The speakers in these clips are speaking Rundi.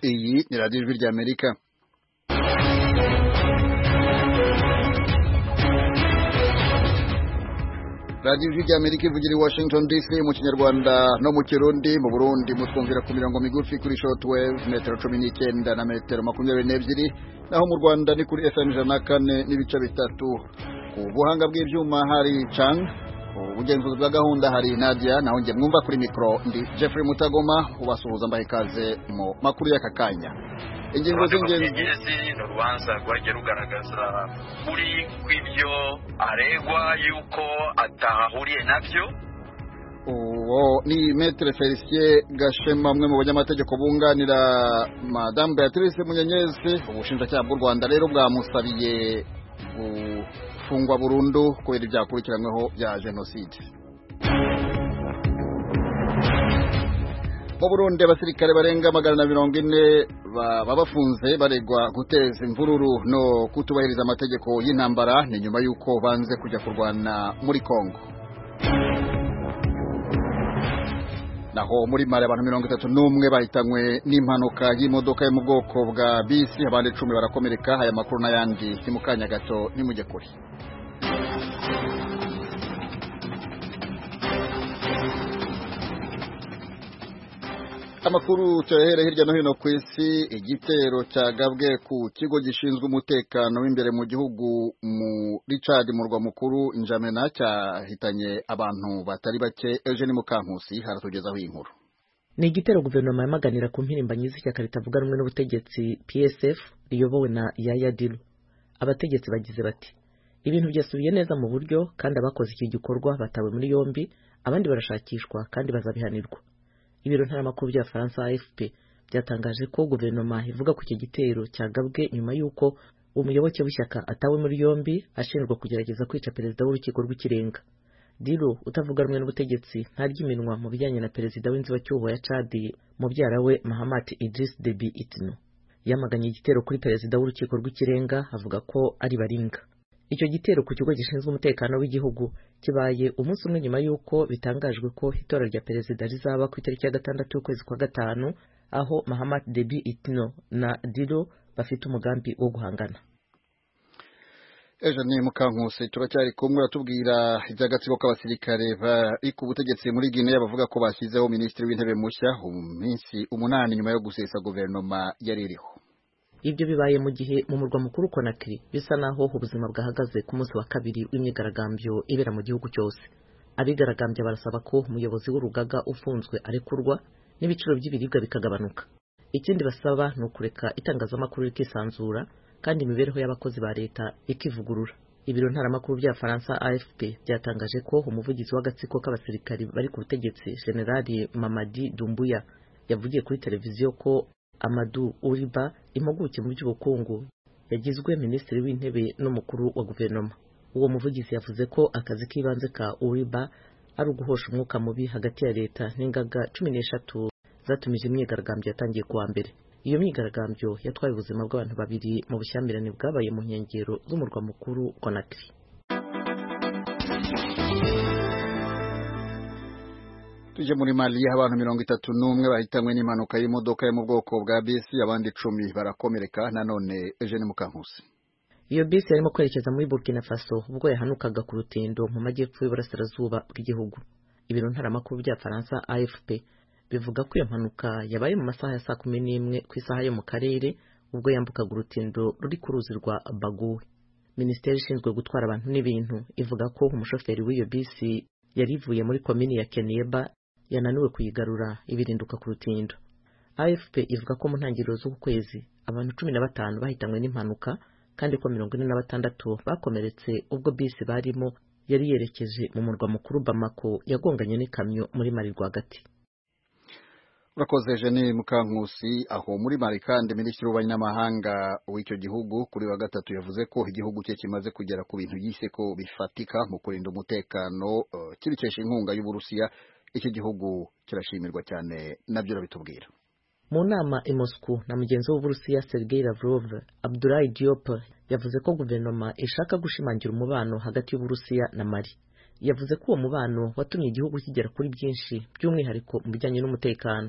Iyi ni radiyo ijwi ry'Amerika. radiyo ijwi ry'Amerika ivugira i Washington DC mu Kinyarwanda no mu Kirundi. Mu Burundi mutwumvira ku mirongo migufi kuri shortwave metero 19 na metero 22, naho mu Rwanda ni kuri FM 104 n'ibice bitatu. Ku buhanga bw'ibyuma hari Chang, ubugenzuzi bwa gahunda hari Nadia, naho nge mwumva kuri mikro ndi Jeffrey Mutagoma ubasuhuza mbahe ikaze mu makuru y'aka kanya. Ingingo z'ingenzi n'urubanza rwagiye rugaragaza kuri kw'ibyo aregwa yuko atahuriye nabyo. Uwo ni Maître Felicien Gashema, umwe mu banyamategeko bunganira Madame Beatrice Munyenyezi. Ubushinjacyaha bw'u Rwanda rero bwamusabiye gufungwa burundu kubera ibyakurikiranyweho bya jenoside. Mu Burundi abasirikare barenga 140 baba bafunze baregwa guteza imvururu no kutubahiriza amategeko y'intambara, ni nyuma yuko banze kujya kurwana muri Kongo. Naho muri Mali abantu 31 bahitanywe n'impanuka y'imodoka yo mu bwoko bwa bisi, abandi 10 barakomereka. Aya makuru n'ayandi ni mu kanya gato nimujye kuri. Amakuru cyahere hirya no hino ku isi. Igitero cyagabwe ku kigo gishinzwe umutekano w'imbere mu gihugu muri Chad, murwa mukuru N'Djamena, cyahitanye abantu batari bake. Eugene Mukankusi haratugezaho inkuru. Ni igitero guverinoma yamaganira ku mpirimbanyi z'ishyaka ritavuga rumwe n'ubutegetsi PSF riyobowe na Yaya Dillo. Abategetsi bagize bati ibintu byasubiye neza mu buryo, kandi abakoze iki gikorwa batawe muri yombi, abandi barashakishwa kandi bazabihanirwa. Ibiro ntaramakuru bya Faransa AFP byatangaje ko guverinoma ivuga ku iki gitero cyagabwe nyuma y'uko umuyoboke w'ishyaka atawe muri yombi ashinjwa kugerageza kwica perezida w'urukiko rw'ikirenga. Dillo utavuga rumwe n'ubutegetsi ntarya iminwa mu bijyanye na perezida w'inzibacyuho ya Chad mubyara we Mahamat Idriss Déby Itno. Yamaganye igitero kuri perezida w'urukiko rw'ikirenga avuga ko ari baringa. Icyo gitero ku kigo gishinzwe umutekano w'igihugu kibaye umunsi umwe nyuma y'uko bitangajwe ko itora rya perezida rizaba ku itariki ya 6 y'ukwezi kwa gatanu, aho Mahamat Déby Itno na Dillo bafite umugambi wo guhangana. Eugene Mukankusi turacyari kumwe atubwira iby'agatsiko k'abasirikare bari ku butegetsi muri Guinea, bavuga ko bashyizeho minisitiri w'intebe mushya iminsi 8 nyuma yo gusesa guverinoma yari iriho. Ibyo bibaye mu gihe mu murwa mukuru Conakry bisa naho ubuzima bwahagaze ku munsi wa kabiri w'imyigaragambyo ibera mu gihugu cyose. Abigaragambye barasaba ko umuyobozi w'urugaga ufunzwe arekurwa n'ibiciro by'ibiribwa bikagabanuka. Ikindi basaba ni ukureka itangazamakuru rikisanzura kandi imibereho y'abakozi ba leta ikivugurura. Ibiro ntaramakuru bya Faransa AFP byatangaje ko umuvugizi w'agatsiko k'abasirikari bari ku butegetsi Generali Mamadi Doumbouya yavugiye kuri televiziyo ko Amadou Ouriba, impuguke mu by'ubukungu, yagizwe minisitiri w'intebe n'umukuru wa guverinoma. Uwo muvugizi yavuze ko akazi k'ibanze ka Ouriba ari uguhosha umwuka mubi hagati ya leta n'ingaga 13 zatumije imyigaragambyo yatangiye kuwa mbere. Iyo myigaragambyo yatwaye ubuzima bw'abantu 2 mu bushyamirane bwabaye mu nkengero z'umurwa mukuru Conakry. Tuje muri Mali, abantu 31 bahitanywe n'impanuka y'imodoka yo mu bwoko bwa bisi, abandi 10 barakomereka. Nanone Eugene Mukankusi. Iyo bisi yarimo kwerekeza muri Burkina Faso ubwo yahanukaga ku rutindo mu majyepfo y'uburasirazuba bw'igihugu. Ibiro ntaramakuru bya Faransa AFP bivuga ko iyo mpanuka yabaye mu masaha ya 11 ku isaha yo mu karere, ubwo yambukaga urutindo ruri ku ruzi rwa Bagoue. Minisiteri ishinzwe gutwara abantu n'ibintu ivuga ko umushoferi w'iyo bisi yari ivuye muri komini ya Kenieba yananiwe kuyigarura ibirinduka ku rutindo. AFP ivuga ko mu ntangiriro z'uku kwezi abantu 15 bahitanywe n'impanuka, kandi ko 46 bakomeretse ubwo bisi barimo yari yerekeje mu murwa mukuru Bamako yagonganye n'ikamyo muri Mali rwagati. Urakoze Eugene Mukankusi. Aho muri Mali kandi minisitiri w'abanyamahanga w'icyo gihugu kuri wa gatatu yavuze ko igihugu cye kimaze kugera ku bintu yise ko bifatika mu kurinda umutekano, kibikesha inkunga y'Uburusiya. Iki gihugu kirashimirwa cyane, nabyo rabitubwira. Mu nama i Moscow na mugenzi w'Uburusiya Sergei Lavrov, Abdoulaye Diop yavuze ko guverinoma ishaka gushimangira umubano hagati y'Uburusiya na Mali. Yavuze ko uwo mubano watumye igihugu kigera kuri byinshi by'umwihariko mu bijyanye n'umutekano.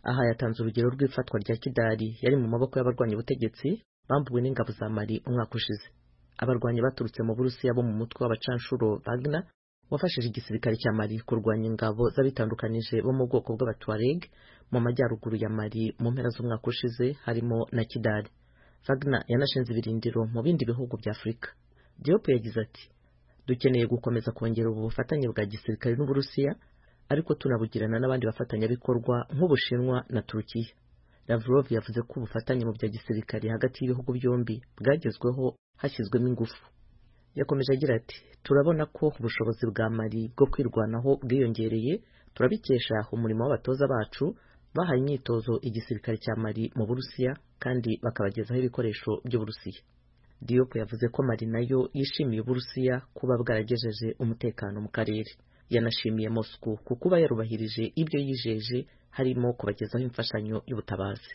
aha yatanze urugero rw'ifatwa rya Kidali yari mu maboko y'abarwanya ubutegetsi bambuwe n'ingabo za Mali umwaka ushize. Abarwanyi baturutse mu Burusiya bo mu mutwe w'abacanshuro Wagner wafashije igisirikare cya Mali kurwanya ingabo z'abitandukanije bo mu bwoko bw'Abatuareg mu majyaruguru ya Mali mu mpera z'umwaka ushize harimo na Kidali. Wagner yanashinze ibirindiro mu bindi bihugu bya Afurika. Diop yagize ati dukeneye gukomeza kongera ubu bufatanye bwa gisirikare n'Uburusiya ariko tunabugirana n'abandi bafatanyabikorwa nk'Ubushinwa na Turukiya. Lavrov yavuze ko ubufatanye mu bya gisirikare hagati y'ibihugu byombi bwagezweho hashyizwemo ingufu. Yakomeje agira ati turabona ko ubushobozi bwa Mali bwo kwirwanaho bwiyongereye, turabikesha umurimo w'abatoza bacu bahaye imyitozo igisirikare cya Mali mu Burusiya kandi bakabagezaho ibikoresho by'Uburusiya. Diop yavuze ko Mali nayo yishimiye Uburusiya kuba bwaragejeje umutekano mu karere. Yanashimiye Moscow ku kuba yarubahirije ibyo yijeje harimo kubagezaho imfashanyo y'ubutabazi.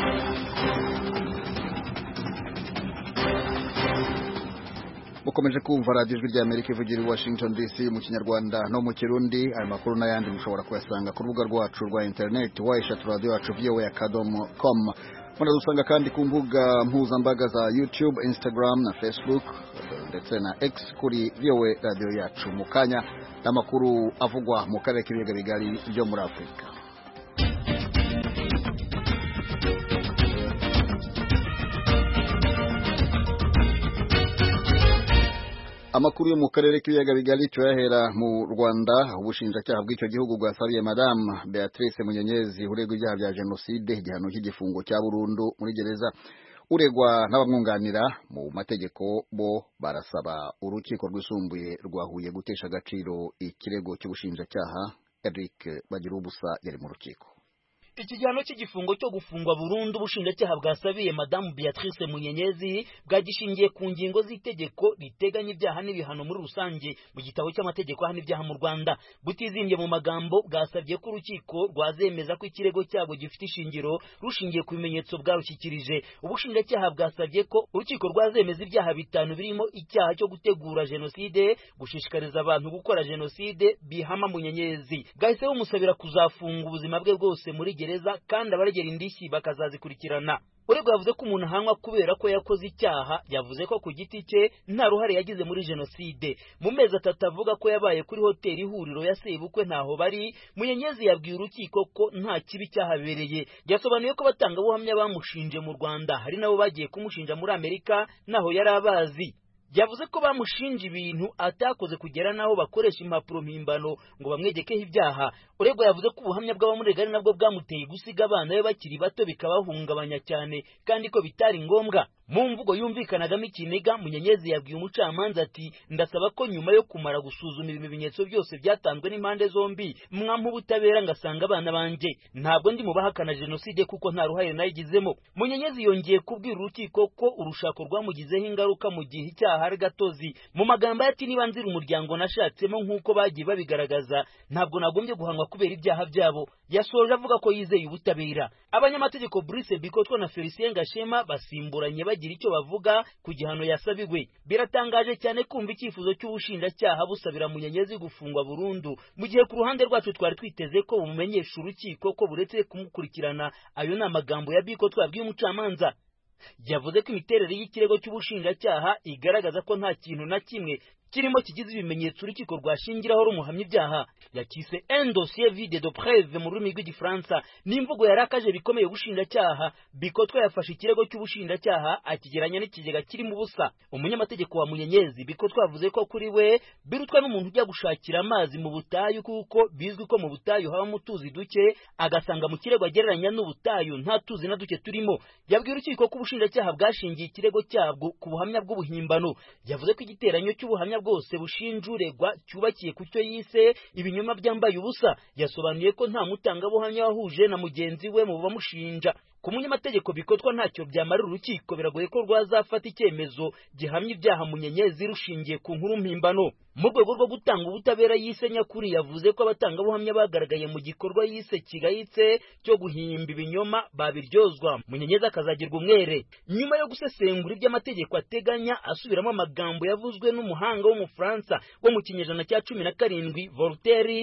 Mukomeje kumva radiyo ijwi ry'Amerika ivugira i Washington DC mu Kinyarwanda no mu Kirundi. Aya makuru n'ayandi mushobora kuyasanga ku rubuga rwacu rwa internet @radio.voa.com. Munadusanga kandi ku mbuga mpuzambaga za YouTube, Instagram na Facebook ndetse na X kuri VOA Radio yacu. Mu kanya n'amakuru avugwa mu karere k'ibiyaga bigari byo muri Afurika. Amakuru yo mu karere k'ibiyaga bigari tuyahera mu Rwanda. Ubushinjacyaha bw'icyo gihugu bwasabiye Madame Beatrice Munyenyezi uregwa ibyaha bya jenoside igihano cy'igifungo cya burundu muri gereza. Uregwa n'abamwunganira mu mategeko bo barasaba urukiko rwisumbuye rwa Huye gutesha agaciro ikirego cy'ubushinjacyaha. Eric Bagirubusa yari mu rukiko. Iki gihano cy'igifungo cyo gufungwa burundu ubushinjacyaha bwasabiye Madame Beatrice Munyenyezi bwagishingiye ku ngingo z'itegeko riteganya ibyaha n'ibihano muri rusange mu gitabo cy'amategeko ahana ibyaha mu Rwanda. Butizimbye mu magambo bwasabye ko urukiko rwazemeza ko ikirego cyabo gifite ishingiro rushingiye ku bimenyetso bwarushyikirije. Ubushinjacyaha bwasabye ko urukiko rwazemeza ibyaha bitanu birimo icyaha cyo gutegura jenoside, gushishikariza abantu gukora jenoside bihama Munyenyezi. Bwahise bumusabira kuzafunga ubuzima bwe bwose muri gereza kandi abaregera indishyi bakazazikurikirana. Uregwa yavuze ko umuntu ahanwa kubera ko yakoze icyaha, yavuze ko ku giti cye nta ruhare yagize muri jenoside. Mu mezi 3 avuga ko yabaye kuri hoteli Ihuriro ya Sebukwe ntaho bari, Munyenyezi yabwiye urukiko ko nta kibi cyahabereye. Yasobanuye ko batanga buhamya bamushinje mu Rwanda hari nabo bagiye kumushinja muri Amerika naho yari abazi. Yavuze ko bamushinja ibintu atakoze kugera naho bakoresha impapuro mpimbano ngo bamwegekeho ibyaha. Uregwa yavuze ko ubuhamya bw'abamurega ari nabwo bwamuteye gusiga abana be bakiri bato bikabahungabanya cyane kandi ko bitari ngombwa. Mu mvugo yumvikanagamo ikiniga, Munyenyezi yabwiye umucamanza ati ndasaba ko nyuma yo kumara gusuzuma ibimenyetso byose byatanzwe n'impande zombi mwampa ubutabera ngasanga abana banje. Ntabwo ndi mubahakana jenoside kuko nta ruhare nayigizemo. Munyenyezi yongeye kubwira urukiko ko urushako rwamugizeho ingaruka mu gihe icyaha ari gatozi. Mu magambo ati niba nzira umuryango nashatsemo nk'uko bagiye babigaragaza ntabwo nagombye guhanwa kubera ibyaha byabo. Yasoje avuga ko yizeye ubutabera. Abanyamategeko Brice Bikotwa na Felicien Gashema basimburanye bagira icyo bavuga ku gihano yasabiwe. Biratangaje cyane kumva icyifuzo cy'ubushinjacyaha busabira Munyenyezi gufungwa burundu mu gihe ku ruhande rwacu twari twiteze ko bumumenyesha urukiko ko buretse kumukurikirana. Ayo ni amagambo ya Bikotwa yabwiye umucamanza. Yavuze ko imiterere y'ikirego cy'ubushinjacyaha igaragaza ko nta kintu na kimwe kirimo kigize ibimenyetso urukiko rwashingiraho rumuhamya ibyaha. Yakise un dossier vide de preuve mu rurimi rw'igifaransa. N'imvugo yarakaje bikomeye ubushinjacyaha. Bikotwa yafashe ikirego cy'ubushinjacyaha akigeranya n'ikigega kirimo ubusa. Umunyamategeko wa Munyenyezi Bikotwa yavuze ko kuri we birutwa n'umuntu ujya gushakira amazi mu butayu kuko bizwi ko mu butayu habamo utuzi duke, agasanga mu kirego agereranya n'ubutayu nta tuzi na duke turimo. Yabwiye urukiko ko ubushinjacyaha bwashingiye ikirego cyabwo ku buhamya bw'ubuhimbano. Yavuze ko igiteranyo cy'ubuhamya bwose bushinjuregwa cyubakiye ku cyo yise ibinyoma byambaye ubusa. Yasobanuye ko nta mutangabuhamya wahuje na mugenzi we mu bamushinja. Ku munyamategeko Bikotwa ntacyo byamarira urukiko, biragoye ko rwazafata icyemezo gihamya ibyaha Munyenyezi rushingiye ku nkuru mpimbano. Mu rwego rwo gutanga ubutabera yise nyakuri, yavuze ko abatangabuhamya bagaragaye mu gikorwa yise kigayitse cyo guhimba ibinyoma babiryozwa, Munyenyezi akazagirwa umwere. Nyuma yo gusesengura iby'amategeko ateganya, asubiramo amagambo yavuzwe n'umuhanga w'Umufaransa wo mu kinyejana cya 17 Voltaire,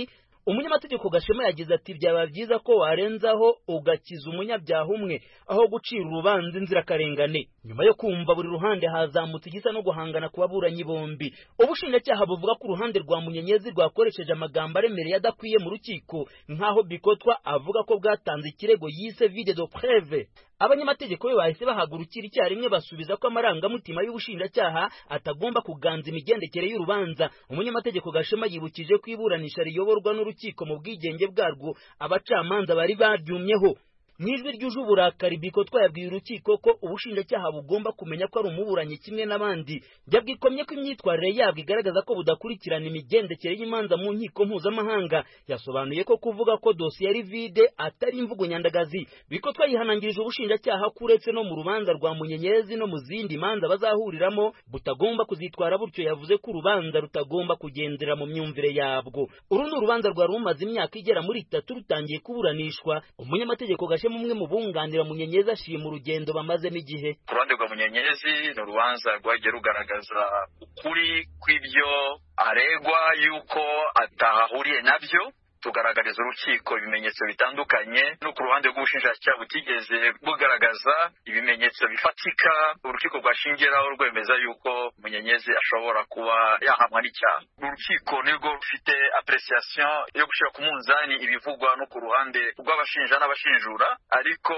umunyamategeko Gashema yagize ati byaba byiza ko warenzaho ugakiza umunyabyaha umwe aho gucira urubanza inzirakarengane. Nyuma yo kumva buri ruhande hazamutse igisa no guhangana ku baburanyi bombi. Ubushinjacyaha buvuga ko uruhande rwa Munyenyezi rwakoresheje amagambo aremereye adakwiye mu rukiko nkaho Bikotwa avuga ko bwatanze ikirego yise vide de preuve. Abanyamategeko be bahise bahagurukira icyarimwe basubiza ko amarangamutima y'ubushinjacyaha atagomba kuganza imigendekere y'urubanza. Umunyamategeko Gashema yibukije ko iburanisha riyoborwa n'urukiko mu bwigenge bwarwo abacamanza bari baryumyeho. Nijwi ryuje uburakari Bikotwa yabwiye urukiko ko ubushinjacyaha bugomba kumenya ko ari umuburanyi kimwe n'abandi. Byabwikomye ko imyitwarire yabwo igaragaza ko budakurikirana imigendekere y'imanza mu nkiko mpuzamahanga. Yasobanuye ko kuvuga ko dosiye ari vide atari imvugo nyandagazi. Bikotwa yihanangirije ubushinjacyaha kuretse no mu rubanza rwa Munyenyezi no mu zindi manza bazahuriramo butagomba kuzitwara butyo. Yavuze ko urubanza rutagomba kugendera mu myumvire yabwo. Uru ni urubanza rwa rumaze imyaka igera muri 3 rutangiye kuburanishwa. Umunyamategeko umwe mu bunganira Munyenyezi ashima urugendo bamazemo igihe. Ku ruhande rwa Munyenyezi ni urubanza rwagiye rugaragaza ukuri kw'ibyo aregwa yuko atahahuriye nabyo, tugaragariza urukiko ibimenyetso bitandukanye. No ku ruhande rw'ubushinjacyaha butigeze bugaragaza ibimenyetso bifatika urukiko rwashingiraho rwemeza yuko Munyenyezi ashobora kuba yahamwa n'icyaha. Urukiko nirwo rufite apreciation yo gushira ku munzani ibivugwa no ku ruhande rw'abashinja n'abashinjura, ariko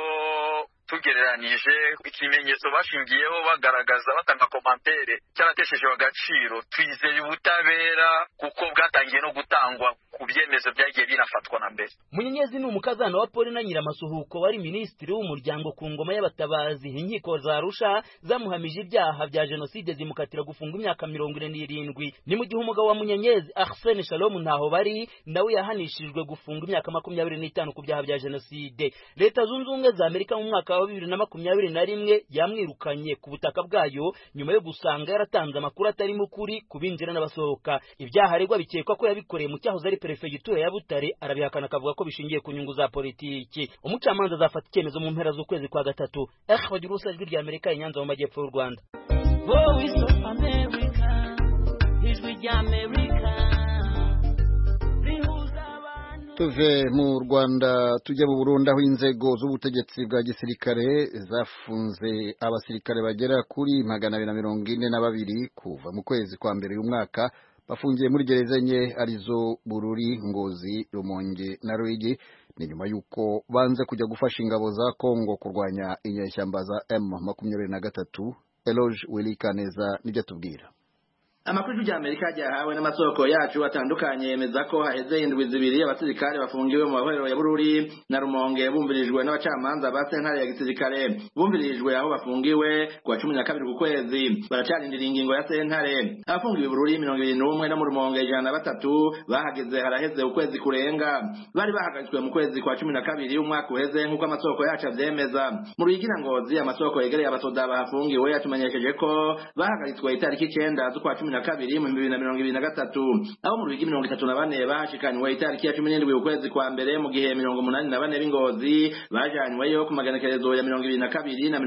tugereranije ikimenyetso bashingiyeho bagaragaza batanga komantere cyaratesheje agaciro. Twizeye ubutabera kuko bwatangiye no gutangwa ku byemezo byagiye binafatwa na mbere. Munyenyezi ni umukazana wa Paul na Nyiramasuhuko wari minisitiri w'umuryango ku ngoma y'abatabazi. Inkiko za Arusha zamuhamije ibyaha bya jenoside zimukatira gufunga imyaka 47. Ni mu gihe umugabo wa Munyenyezi Arsene Shalom ntaho bari nawe yahanishijwe gufunga imyaka 25 ku byaha bya jenoside. Leta Zunze Ubumwe za Amerika mu mwaka wa 2021 yamwirukanye ku butaka bwayo nyuma yo gusanga yaratanze amakuru atari mukuri kubinjira n'abasohoka. Ibyaha aregwa bikekwa ko yabikoreye mu cyahoze ari perefegitura ya Butare, arabihakana akavuga ko bishingiye ku nyungu za politiki. Umucamanza azafata icyemezo mu mpera z'ukwezi kwa 3. Bagira urusa ijwi rya Amerika i Nyanza mu majyepfo y'u Rwanda. Voice of America, ijwi rya Amerika. Tuve mu Rwanda tujya mu Burundi aho inzego z'ubutegetsi bwa gisirikare zafunze abasirikare bagera kuri 242 kuva mu kwezi kwa mbere y'umwaka, bafungiye muri gereza enye arizo Bururi, Ngozi, Rumonge na Ruyigi. Ni nyuma yuko banze kujya gufasha ingabo za Kongo kurwanya inyeshyamba za M23. Eloge Wilikaneza nibyo tubwira. Amakuru ya Amerika yahawe n'amasoko yacu atandukanye yemeza ko haheze indwi zibiri abasirikare bafungiwe mu mahorero ya Bururi na Rumonge bumvirijwe n'abacamanza ba sentare ya gisirikare. Bumvirijwe aho bafungiwe kwa 12 ku kwezi, baracarindira ingingo ya sentare. Abafungiwe Bururi 21 no mu Rumonge 103 bahageze haraheze ukwezi kurenga. Bari bahagaritswe mu kwezi kwa 12 umwaka uheze nk'uko amasoko yacu avyemeza. Mu Ruyigi na Ngozi amasoko yegereye abasoda bafungiwe yatumenyesheje ko bahagaritswe itariki 9 z'ukwa 12 mu 2023, aho mu Ruyigi 34 bahashikanywe itariki ya 17 ukwezi kwa mbere, mu gihe 84 b'Ingozi bajanyweyo ku maganekerezo ya 22 na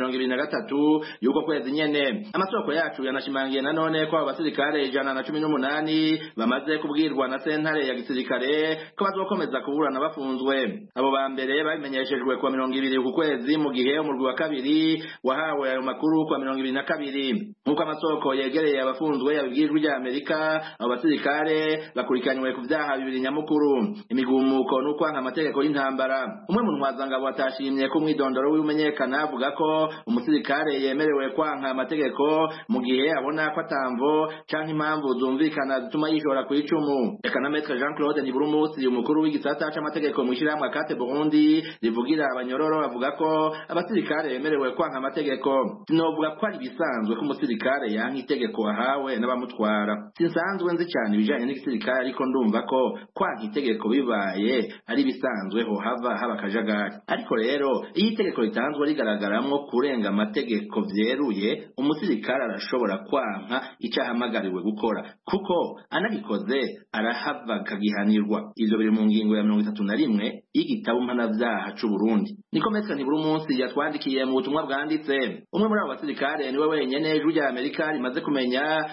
23 yuko kwezi nyene. Amasoko yacu yanashimangiye nanone ko abasirikare 118 bamaze kubwirwa na sentare ya gisirikare ko bazokomeza kuburana bafunzwe. Abo ba mbere babimenyeshejwe kwa 20 ku kwezi, mu gihe umurwi wa kabiri wahawe ayo makuru kwa 22. Nkuko amasoko yegereye abafunzwe yabibwirwa rya Amerika, abo basirikare bakurikiranywe ku byaha bibiri nyamukuru: imigumuko no kwanka amategeko y'intambara. Umwe mu ntwazangabo atashimye ko mwidondoro w'imenyekana avuga ko umusirikare yemerewe kwanka amategeko mu gihe abona ko atamvo canke impamvu zumvikana zituma yishora ku icumu. Ekanametre Jean-Claude Niburumusi, umukuru w'igisata c'amategeko mu ishyirahamwe Akate Burundi rivugira abanyororo, avuga ko abasirikare bemerewe kwanka amategeko. Sinovuga ko ari bisanzwe ko umusirikare yanka itegeko ahawe n'abamutwara. Sinsanzwe nzi cyane ibijanye n'igisirikare, ariko ndumva ko kwanka itegeko bibaye ari bisanzwe ho haba kajagari. Ariko rero iyi itegeko ritanzwe rigaragaramwo kurenga amategeko vyeruye, umusirikare arashobora kwanka icahamagariwe gukora, kuko anabikoze arahava kagihanirwa. Ivyo biri mu ngingo ya 31 y'igitabo mpanavyaha c'u Burundi. Niko Metre Niburumusi yatwandikiye mu butumwa bwanditse. Umwe muri abo basirikare niwe wenyene ijwi rya Amerika rimaze kumenya ko afise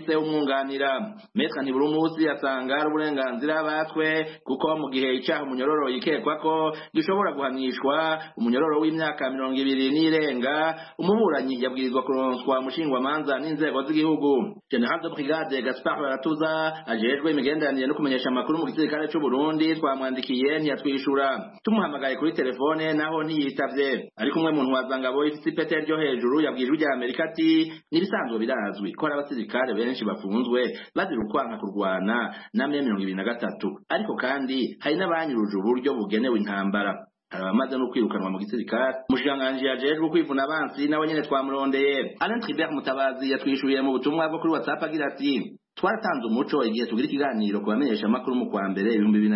ufise umwunganira. Maître Ntiburumusi asanga ari uburenganzira batwe kuko mu gihe icaha umunyororo yikekwa ko gishobora guhanishwa umunyororo w'imyaka 20 n'irenga, umuburanyi yabwirizwa kuronswa umushingwamanza n'inzego z'igihugu. General de Brigade Gaspard Baratuza ajejwe imigenderanire no kumenyesha amakuru mu gisirikare c'u Burundi twamwandikiye ntiyatwishura. Tumuhamagaye kuri telefone naho ntiyitavye. Ariko umwe muntu wazangabo ifite ipete ryo hejuru yabwije ujya Amerika ati nibisanzwe birazwi ko abasirikare benshi bafunzwe bazira ukwanka kurwana na 2023, ariko kandi hari n'abanyuruje uburyo bugenewe intambara. Abamaze no kwirukanwa mu gisirikare. Umushikiranganji yajejwe kwivuna abansi nawe nyene twamurondeye. Alain Tribert Mutabazi yatwishuriye mu butumwa bwo kuri WhatsApp agira ati twaratanze umuco igihe tugira ikiganiro kubamenyesha amakuru mu kwa mbere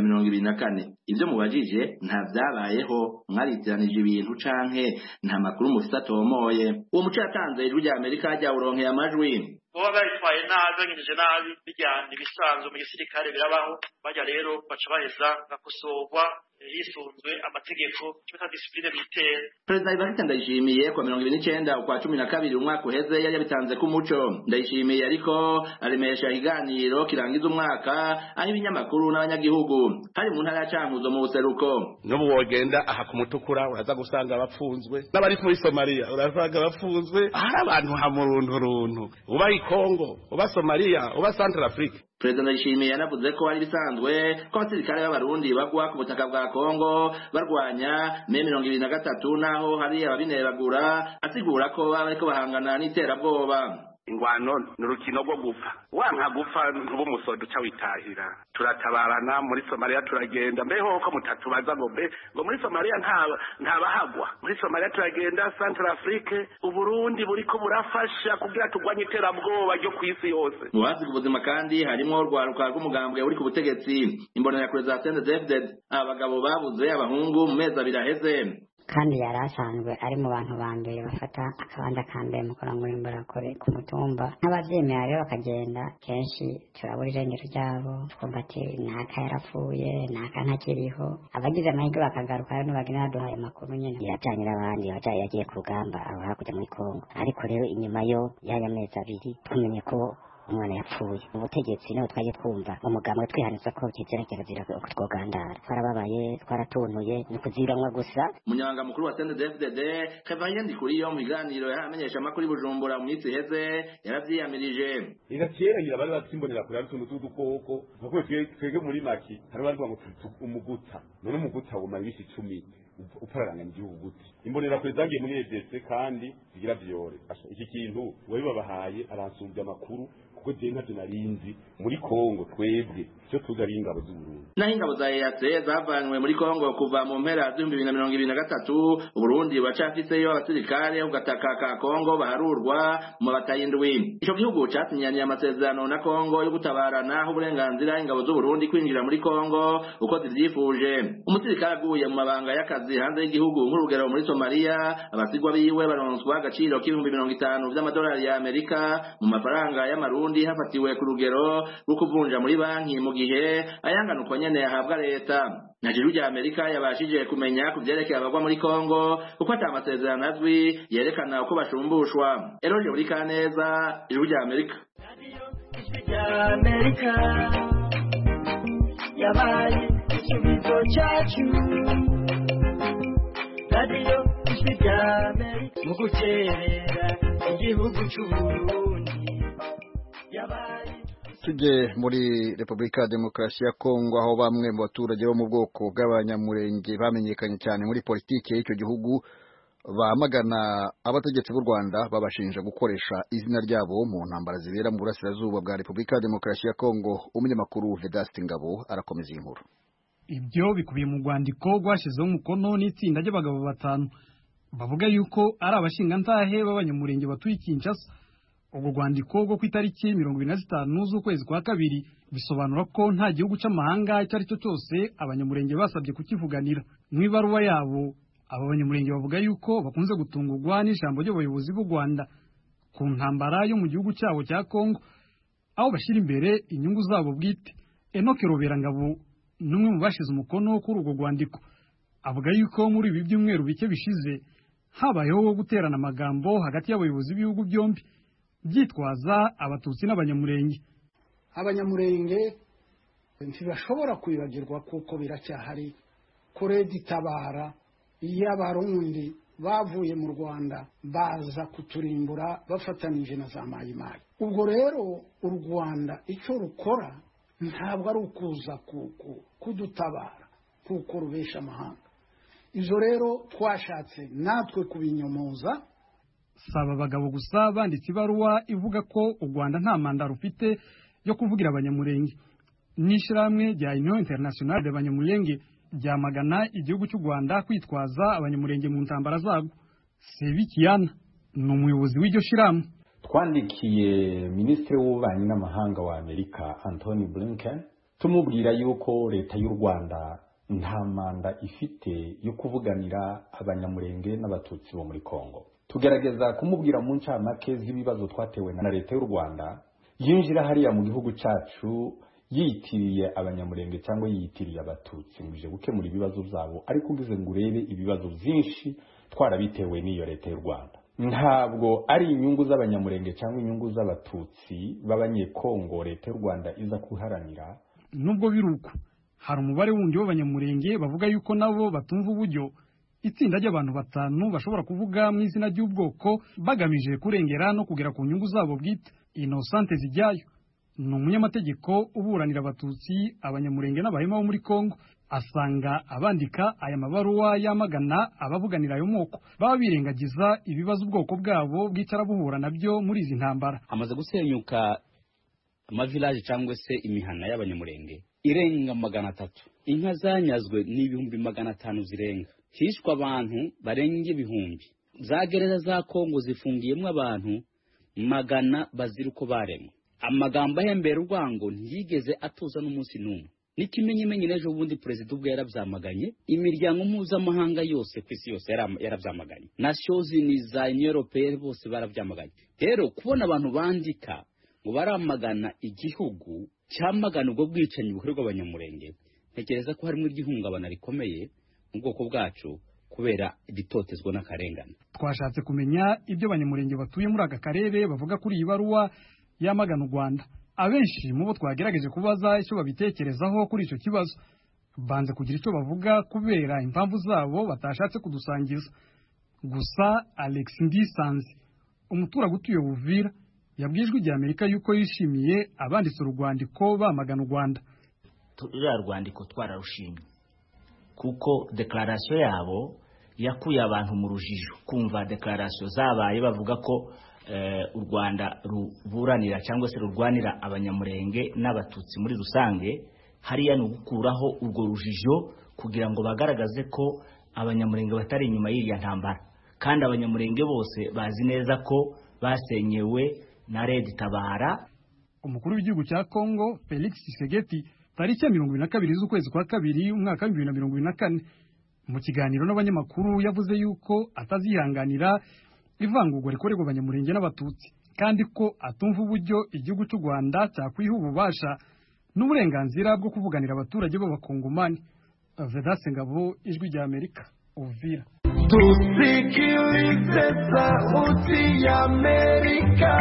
2024. Ivyo mubajije nta vyabayeho, mwaritiranije ibintu canke nta makuru mufite atomoye. Uwo muco yatanze ijwi rya Amerika rya uronkeye amajwi. Boba baritwaye nabi banyejeje nabi bijyana ibisanzwe mu gisirikare birabaho, bajya rero baca baheza gakosorwa yisunzwe amategeko cyangwa discipline bitera. Perezida Evariste Ndayishimiye kwa 2029 ukwa 12 umwaka uheze yari yabitanze ku muco. Ndayishimiye ariko aremesha iganiro kirangiza umwaka aho ibinyamakuru n'abanyagihugu hari mu ntara ya Cankuzo mu buseruko. N'ubu wogenda aha ku mutukura uraza gusanga abapfunzwe n'abari muri Somalia urazaga abapfunzwe, hari abantu hamurunturuntu uba i Congo uba Somalia uba Central Africa. Perezida Ndayishimiye yanavuze ko ari bisanzwe ko abasirikare b'abarundi bagwa ku butaka bwa Kongo barwanya 2023 naho hari ababineragura, asigura ko bariko bahangana n'iterabwoba. Ingwano n'urukino rwo gupfa, wanka gupfa ntuba umusodo uca witahira. Turatabarana muri Somalia turagenda, mbeho ko mutatubaza ngo muri Somalia ntabahagwa. Muri Somalia turagenda Central Africa, Uburundi buriko burafasha kugira tugwanye iterabwoba ryo kwisi yose. Mu bazi ubuzima kandi harimo urwaruka rw'umugambwe uri ku butegetsi, imbonera kure za CNDD-FDD, abagabo babuze abahungu mu mezi abiri aheze. Kandi yari asanzwe ari mu bantu ba mbere bafata akabanda ka mbere mu kurangura imborakure ku mutumba. N'abavyemera rero bakagenda kenshi turabura irengero ryabo, twumva ati naka yarapfuye naka ntakiriho. Abagize amahirwe bakagaruka rero bagenda baduhaye amakuru nyene yajanye n'abandi yagiye ku rugamba aho hakurya muri Kongo. Ariko rero inyuma yo yaya mezi abiri tumenye ko umwana yapfuye. Ubutegetsi naho twaje twumva umugambwe twihanitse ko kizera kutwogandara. Twarababaye twaratuntuye ni kuziramwa gusa. Munyanga mukuru wa CNDD-FDD Kevin Ndikuriyo mu biganiro yamenyesha amakuru Bujumbura mu minsi heze yaravyiyamirije. Igakera bari batsimbonera kuri atuntu tudukoko kuko twege muri maki hari bari ngo umugutsa none umugutsa wo mari 10 upararanga n'igihugu gute. Imbonera kuri zagiye muri EDC kandi zigira vyore. Iki kintu wabibabahaye aransumbya amakuru kuko je nka narinzi muri Kongo twebwe cyo tugari ingabo z'u Burundi. Na ingabo za EAC zavanywe muri Kongo kuva mu mpera za 2023, Burundi bacafitseyo abasirikare ugataka ka Kongo baharurwa mu batayindwi. Ico gihugu catinyaniye amasezerano na Kongo yo gutabarana uburenganzira ingabo z'u Burundi kwinjira muri Kongo uko zivyifuje. Umusirikare aguye mu mabanga y'akazi hanze y'igihugu nk'urugero muri Somalia, abasigwa biwe baronswa agaciro k'50 vy'amadolari ya Amerika mu mafaranga y'amarundi hafatiwe ku rugero rwo kuvunja muri banki mu gihe ayanganuko nyene yahabwa leta. Najuru rya Amerika yabashije kumenya kuvyerekeye abagwa muri Kongo kuko ata amasezerano azwi yerekana uko bashumbushwa. Eroje muri Kaneza, Ijuru rya Amerika. Yabaye ikibizo cyacu Radio Ijwi rya Amerika mu guterera igihugu cy'u Burundi. Tujye muri Republika ya Demokarasi ya Kongo aho bamwe mu baturage bo mu bwoko bw'abanyamurenge bamenyekanye cyane muri politike y'icyo gihugu bamagana abategetsi b'u Rwanda babashinja gukoresha izina ryabo mu ntambara zibera mu burasirazuba bwa Republika ya Demokarasi ya Kongo. Umunyamakuru Vedaste Ngabo arakomeza inkuru. Ibyo bikubiye mu rwandiko rwashyizeho umukono n'itsinda ry'abagabo 5 bavuga yuko ari abashingantahe b'abanyamurenge batuye Kinshasa. Ubwo rwandiko rwo ku itariki 25 z'ukwezi kwa kabiri bisobanura ko nta gihugu cy'amahanga cyari cyo cyose abanyamurenge basabye kukivuganira. Mu ibaruwa yabo aba banyamurenge bavuga yuko bakunze gutungurwa n'ijambo ry'abayobozi b'u Rwanda ku ntambara yo mu gihugu cyabo cya Kongo, aho bashyira imbere inyungu zabo bwite. Enoke Roberangabo n'umwe mu bashize umukono kuri urwo rwandiko avuga yuko muri ibi byumweru bike bishize habayeho guterana amagambo hagati y'abayobozi b'ibihugu byombi, byitwaza abatutsi n'abanyamurenge. Abanyamurenge ntibashobora kwibagirwa kuko biracyahari kuredi tabara iyo abarundi bavuye mu Rwanda baza kuturimbura bafatanije na za mayimayi. Ubwo rero u Rwanda icyo rukora ntabwo ari ukuza kudutabara kuko rubesha amahanga. Izo rero twashatse natwe kubinyomoza. Saba abagabo gusa banditse ibaruwa ivuga ko u Rwanda nta manda rufite yo kuvugira abanyamurenge. N'ishyirahamwe rya Union Internationale y'Abanyamurenge ryamagana igihugu cy'u Rwanda kwitwaza abanyamurenge mu ntambara zago. Sebikiyana ni umuyobozi w'iryo shyirahamwe. Twandikiye Minisitiri w'Ububanyi n'Amahanga wa Amerika Anthony Blinken tumubwira yuko leta y'u Rwanda nta manda ifite yo kuvuganira abanyamurenge n'abatutsi bo muri Kongo. Tugerageza kumubwira mu ncamake z'ibibazo twatewe na leta y'u Rwanda yinjira hariya mu gihugu cyacu yitiriye abanyamurenge cyangwa yitiriye abatutsi nguje gukemura ibibazo byabo, ariko ugize ngo urebe ibibazo byinshi twarabitewe n'iyo leta y'u Rwanda. Ntabwo ari inyungu z'abanyamurenge cyangwa inyungu z'abatutsi b'abanyekongo leta y'u Rwanda iza kuharanira. Nubwo biruko hari umubare wundi w'abanyamurenge bavuga yuko nabo batumva uburyo itsinda ry'abantu 5 bashobora kuvuga mu izina ry'ubwoko bagamije kurengera no kugera ku nyungu zabo bwite. Innocente Zijyayo ni umunyamategeko uburanira abatutsi, abanyamurenge n'abahema bo muri Kongo. Asanga abandika aya mabaruwa yamagana abavuganira ayo moko baba birengagiza ibibazo ubwoko bwabo bwicara buhura nabyo muri izi ntambara. Hamaze gusenyuka amavillage cyangwa se imihana y'abanyamurenge irenga 300. Inka zanyazwe n'ibihumbi 500 zirenga. Hishwa abantu barenge ibihumbi. Za gereza za Kongo zifungiyemo abantu 100 bazira uko baremwe. Amagambo ahembera urwango ntiyigeze atuza n'umunsi n'umwe. N'ikimenyimenyi n'ejo bundi president ubwo yarabyamaganye, imiryango mpuzamahanga yose ku isi yose yarabyamaganye, Nations Unies za Union Européenne bose barabyamaganye. Rero kubona abantu bandika ngo baramagana igihugu cyamagana ubwo bwicanyi bukorerwa abanyamurenge, ntekereza ko harimo igihungabana rikomeye mu bwoko bwacu kubera ibitotezwa n'akarengane. Twashatse kumenya ibyo abanyamurenge batuye muri aka karere bavuga kuri iyi baruwa yamagana u Rwanda. Abenshi mu bo twagerageje kubaza icyo babitekerezaho kuri icyo kibazo banze kugira icyo bavuga kubera impamvu zabo batashatse kudusangiza. Gusa Alex Ndisanze umuturage utuye Uvira yabwijwe igihe Amerika yuko yishimiye abanditse urwandiko bamagana u Rwanda. Turiya rwandiko twararushimye kuko declaration yabo yakuye abantu mu rujijo. Kumva declaration zabaye bavuga ko u Rwanda ruburanira cyangwa se rurwanira abanyamurenge n'abatutsi muri rusange, hariya no gukuraho urwo rujijo kugira ngo bagaragaze ko abanyamurenge batari inyuma y'iriya ntambara, kandi abanyamurenge bose bazi neza ko basenyewe na Red Tabara. Umukuru w'igihugu cya Kongo Felix Tshisekedi tariki 22 z'ukwezi kwa kabiri umwaka 2024 mu kiganiro n'abanyamakuru yavuze yuko atazihanganira ivangurwa rikorerwa abanyamurenge n'abatutsi, kandi ko atumva uburyo igihugu cy'u Rwanda cyakwiha ububasha n'uburenganzira bwo kuvuganira abaturage b'abakongomani. Vedaste Ngabo, Ijwi rya Amerika, Uvira. Tusikilize sauti ya Amerika.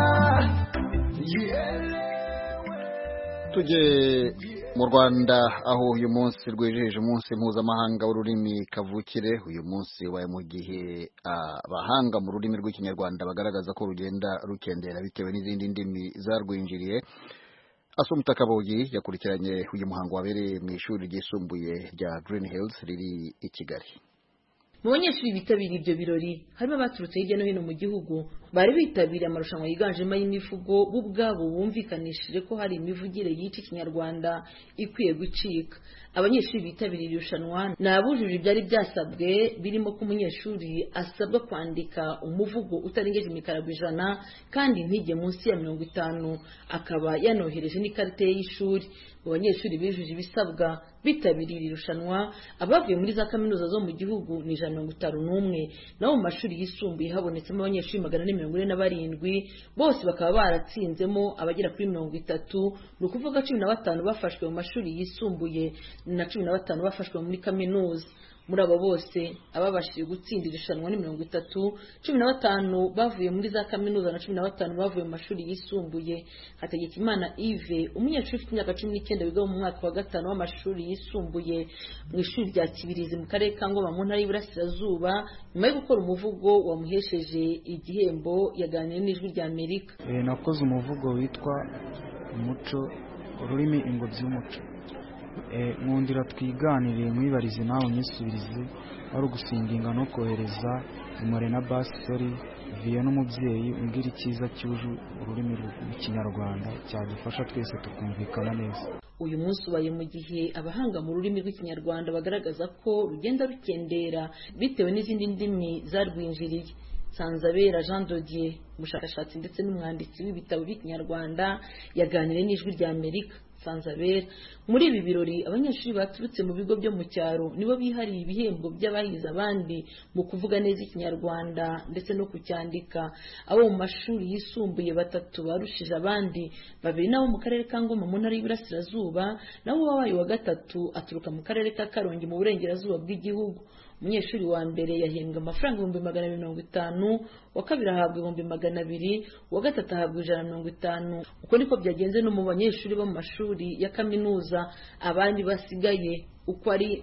Tujye mu Rwanda aho uyu munsi rwejeje umunsi mpuzamahanga w'ururimi kavukire. Uyu munsi waye mu gihe abahanga mu rurimi rw'ikinyarwanda bagaragaza ko rugenda rukendera bitewe n'izindi ndimi zarwinjiriye. Asumta Kabogi yakurikiranye uyu muhango wabereye mu ishuri ryisumbuye rya Green Hills riri i Kigali. Mu banyeshuri bitabiriye ibyo birori harimo abaturutse hirya no hino mu gihugu bari bitabiriye amarushanwa yiganjemo y'imivugo bo ubwabo bumvikanishije ko hari imivugire yica ikinyarwanda ikwiye gucika. Abanyeshuri bitabiriye irushanwa ni abujuje ibyari byasabwe, birimo ko umunyeshuri asabwa kwandika umuvugo utarengeje imikarago 100 kandi ntige munsi ya 50, akaba yanohereje n'ikarita y'ishuri. Mu banyeshuri bijuje ibisabwa bitabiriye irushanwa abavuye muri za kaminuza zo mu gihugu ni 151, naho mu mashuri yisumbuye habonetsemo abanyeshuri 447, bose bakaba baratsinzemo abagera kuri 30, ni ukuvuga 15 bafashwe mu mashuri yisumbuye na 15 bafashwe muri kaminuza. muri abo bose ababashije gutsinda irushanwa ni 30, 15 bavuye muri za kaminuza na 15 bavuye mu mashuri yisumbuye. Hategekimana Yves umunyeshuri ufite imyaka 19 wiga mu mwaka wa 5 w'amashuri yisumbuye mu ishuri rya Kibirizi mu karere ka Ngoma mu ntara y'Iburasirazuba, nyuma yo gukora umuvugo wamuhesheje igihembo yaganiriye n'Ijwi rya Amerika. Nakoze umuvugo witwa umuco ururimi ingobyi y'umuco. Nkundira twiganire mwibarize nawe nyisubirize wari ugusinginga no kohereza umure na basori viye n'umubyeyi umbwira icyiza cyuje ururimi rw'ikinyarwanda cyadufasha twese tukumvikana neza. Uyu munsi ubaye mu gihe abahanga mu rurimi rw'ikinyarwanda bagaragaza ko rugenda rukendera bitewe n'izindi ndimi zarwinjiriye. Sanzabera Jean Dodier umushakashatsi ndetse n'umwanditsi w'ibitabo by'ikinyarwanda yaganiriye n'Ijwi rya Amerika. Sanzabera muri ibi birori abanyeshuri baturutse mu bigo byo mu cyaro nibo bihariye ibihembo by'abahize abandi mu kuvuga neza ikinyarwanda ndetse no kucyandika. Abo mu mashuri yisumbuye 3 barushije abandi, 2 nabo mu karere ka Ngoma mu ntara y'Iburasirazuba, naho wabaye wa 3 aturuka mu karere ka Karongi mu burengerazuba bw'igihugu. Umunyeshuri wa mbere yahembwa amafaranga 250, wa kabiri ahabwa 200, wa gatatu ahabwa 150. Uko niko byagenze no mu banyeshuri bo mu mashuri ya kaminuza. Abandi basigaye uko ari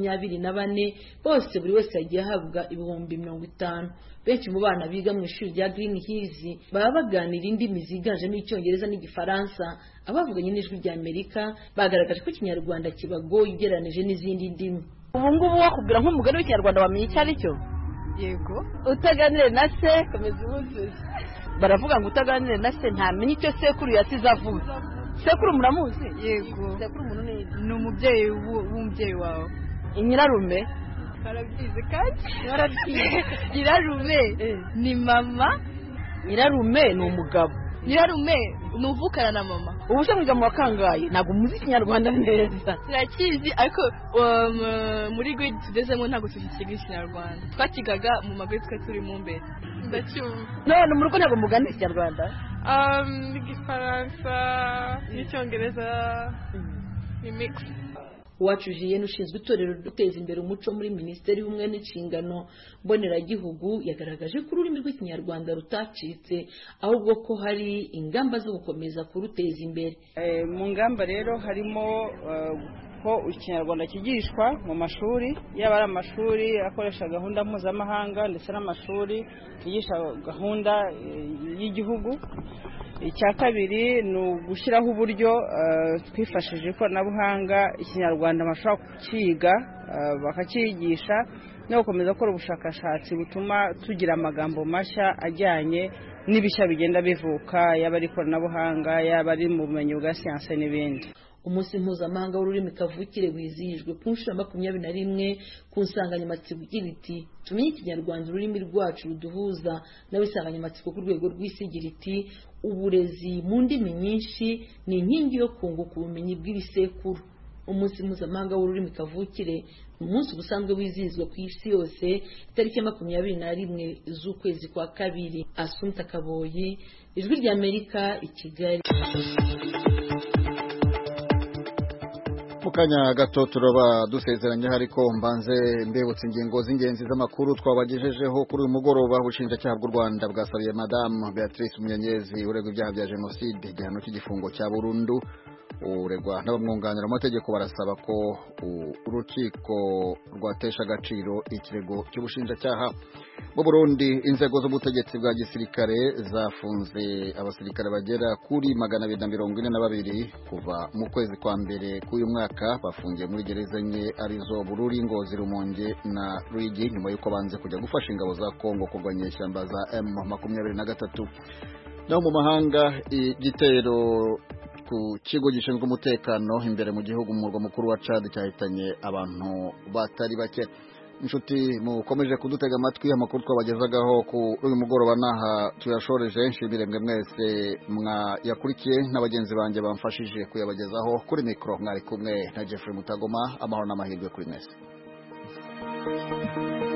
24 bose buri wese yagiye ahabwa 50. Benshi mu bana biga mu ishuri rya Green Hills baba baganira indimi ziganjemo Icyongereza n'Igifaransa. Abavuganye n'Ijwi rya Amerika bagaragaje ko Ikinyarwanda kibagoye ugereranije n'izindi ndimi. Ubu ngubu wakubwira nk'umugani w'ikinyarwanda wamenye icyo ari cyo? Yego. Utaganire na se komeza ubuzuze. Baravuga ngo utaganire na se ntamenye icyo sekuru yasize avuga. Sekuru muramuzi? Yego. Sekuru umuntu ni umubyeyi w'umubyeyi wawe. Nyirarume? Barabyize kandi? Barabyize. Nyirarume ni mama. Nyirarume ni umugabo. Nyirarume ni uvukana na mama. Ubu se mwiga mu wakangaye ntabwo muzi ikinyarwanda neza. Turakizi ariko muri grade tugezemo ntabwo tukiga ikinyarwanda. Twakigaga mu magare twe turi mu mbere. Ndacyumva. None mu rugo ntabwo muganira ikinyarwanda? Igifaransa n'icyongereza ni mix. Uwacu Julienne ushinzwe itorero duteza imbere umuco muri Minisiteri y'Ubumwe n'Inshingano Mboneragihugu yagaragaje ko ururimi rw'ikinyarwanda rutacitse ahubwo ko hari ingamba zo gukomeza kuruteza imbere. Mu ngamba rero harimo ko ikinyarwanda kigishwa mu mashuri, yaba ari amashuri akoresha gahunda mpuzamahanga ndetse n'amashuri yigisha gahunda y'igihugu. Icya kabiri ni ugushyiraho uburyo twifashishije ikoranabuhanga ikinyarwanda bashobora kukiga bakakigisha no gukomeza gukora ubushakashatsi butuma tugira amagambo mashya ajyanye n'ibishya bigenda bivuka, yaba ari ikoranabuhanga yaba ari mu bumenyi bwa siyanse n'ibindi. Umunsi mpuzamahanga w'ururimi kavukire wizihijwe ku nshuro 21 ku nsanganyamatsiko igira iti tumenye ikinyarwanda ururimi rwacu ruduhuza n'abisanganyamatsiko ku rwego rw'isi igira iti uburezi mu ndimi nyinshi ni inkingi yo kunguka ubumenyi bw'ibisekuru. Umunsi mpuzamahanga w'ururimi kavukire umunsi ubusanzwe wizihizwa ku isi yose itariki 21 z'ukwezi kwa kabiri. Asumta Kaboyi, Ijwi rya Amerika, i Kigali. Mukanya gato turaba dusezeranye hariko mbanze mbebutse ingingo z'ingenzi z'amakuru twabagejejeho kuri uyu mugoroba. Ubushinjacyaha bw'u Rwanda bwasabiye Madame Beatrice Munyenyezi uregwa ibyaha bya jenoside igihano cy'igifungo cya burundu. Uregwa n'abamwunganira mu mategeko barasaba ko urukiko rwatesha agaciro ikirego cy'ubushinjacyaha. Mu Burundi inzego z'ubutegetsi bwa gisirikare zafunze abasirikare bagera kuri 242 kuva mu kwezi kwa mbere k'uyu mwaka. Bafungiye muri gereza enye arizo Bururi, Ngozi, Rumonge na Ruyigi nyuma y'uko banze kujya gufasha ingabo za Kongo kurwanya ishyamba za M23. Naho mu mahanga igitero ku kigo gishinzwe umutekano imbere mu gihugu mu murwa mukuru wa Chad cyahitanye abantu batari bake. Inshuti mukomeje kudutega amatwi, amakuru twabagezagaho ku uyu mugoroba naha tuyashoreje. Nshimire mwe mwese mwayakurikiye n'abagenzi banjye bamfashije kuyabagezaho. Kuri mikro mwari kumwe na Jeffrey Mutagoma. Amahoro n'amahirwe kuri mwese.